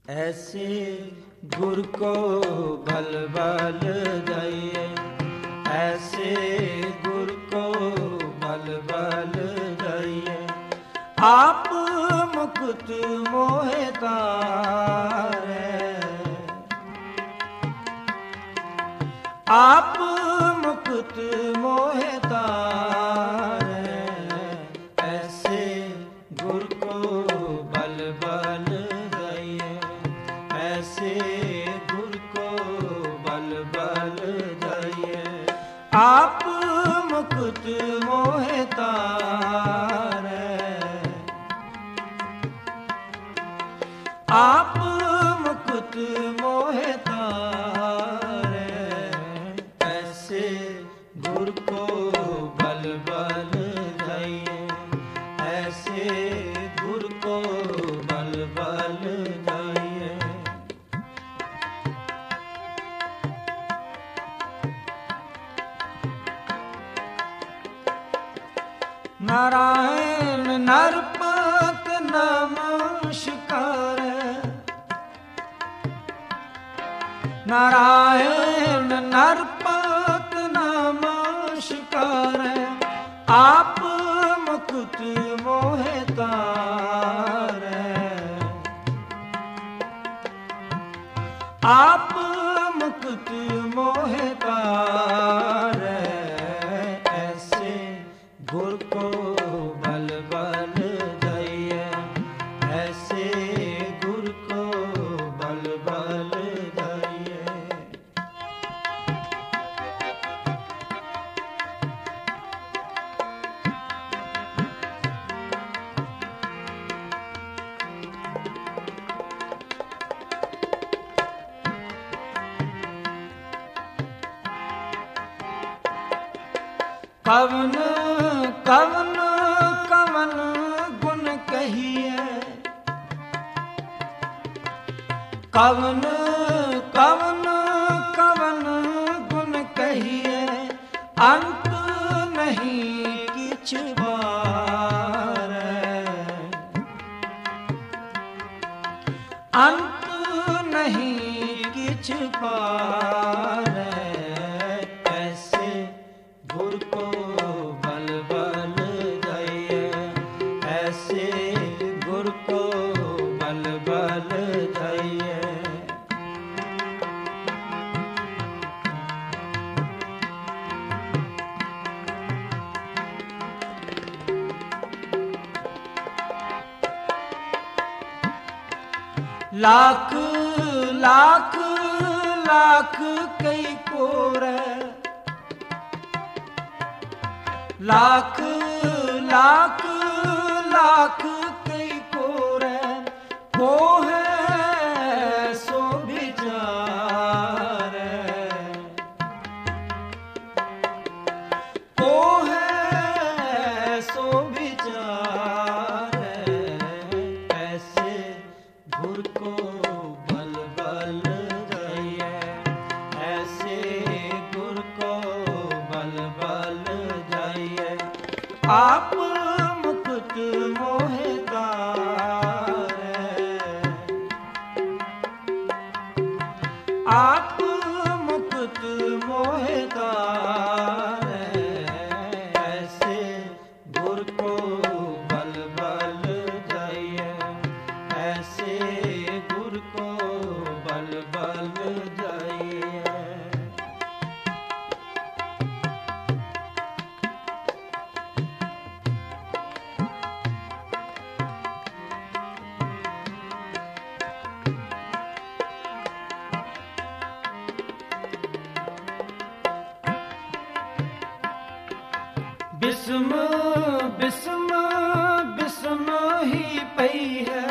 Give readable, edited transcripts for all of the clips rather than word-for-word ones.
ऐसे गुर को बल बल जाइए, ऐसे गुर को बल बल जाइए। आप मुकुट मोहे तारे, आप मुकुट मोहे तारे। ऐसे गुर को बल बल जाइए, ऐसे गुर को बल बल जाइए। आप मुकुट मोहे तारे, आप मुकुट मोहे तारे। ऐसे गुर को बल बल जाइए, ऐसे गुर को बल बल जाइए। नारायण नरपत नमस्कार, नारायण नरपत नमस्कार। आप मुकुट मोहे तारे, आप मुकुट मोहे तारे। ऐसे गुर को बल बल जाइए, ऐसे गुर को बल बल जाइए। कवन कवन कवन गुण कहिए, कवन कवन कवन गुण कहिए। अंत नहीं किछ बारे, अंत नहीं किछ पारे। ऐसे गुर को बल बल जाइए, ऐसे गुर को बल बल जाइए। लाख लाख लाख कई कोरे, लाख लाख लाख कई कोरे। को है सो विचारे, को है सो विचारे। ऐसे गुर को बल बल जाइए, ऐसे गुर को बल बल जाइए। आप मुकुट मोहे तारे, आप मुकुट मोहे तारे। ऐसे गुर को बल बल जाइए, ऐसे गुर को बल बल जाइए। बिस्म बिस्म बिस्म ही पई है,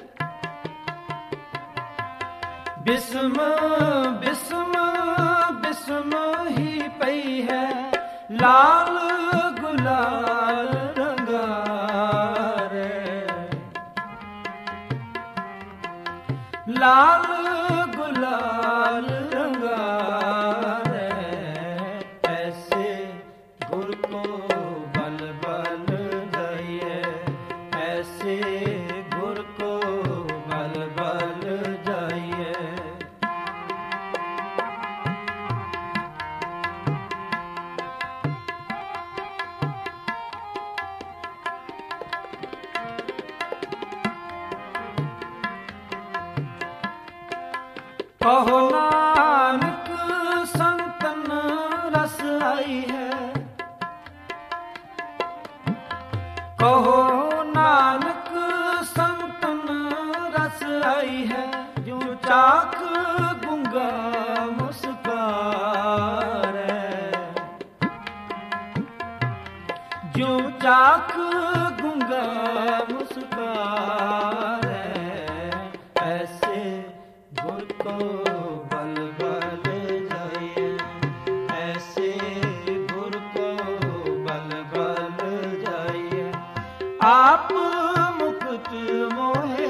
बिस्म बिस्म बिस्म ही पई है। लाल गुलाल रंगारे, लाल गुलाल रंगारे। ऐसे गुर को बल बल जाइए, ऐसे गुर को बल बल जाइए। कहो नानक संतन रस आई है, कहो नानक संतन रस आई है, जो चाक गुंगा मुस्कारे, जो चाक गुंगा मुस्कारे, ऐसे गुर को बल बल जाइए, ऐसे गुर को बल बल जाइए। आप मुक्त मोहे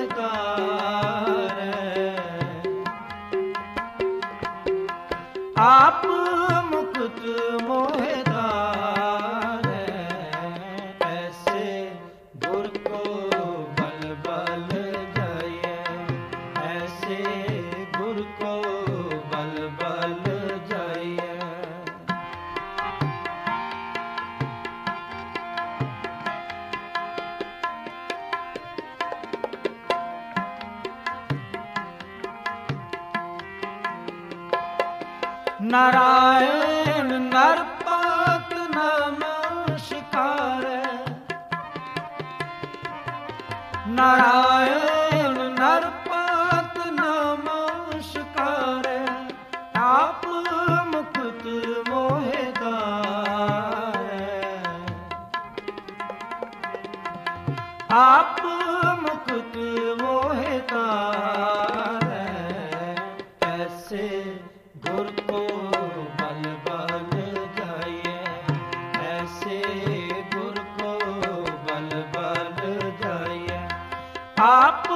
तारे, आप मुक्त मोहे तारे, ऐसे गुर को बल बल जाइए, ऐसे गुर को बल बल जाइए। नारायण नरपत नमस्कारे, नारायण नरपत नमस्कारे, आप मुक्त मोहे तारे, आप मुक्त मोहे तारे, ऐसे गुर को बल बल जाइए, ऐसे गुर को बल बल जाइए। आप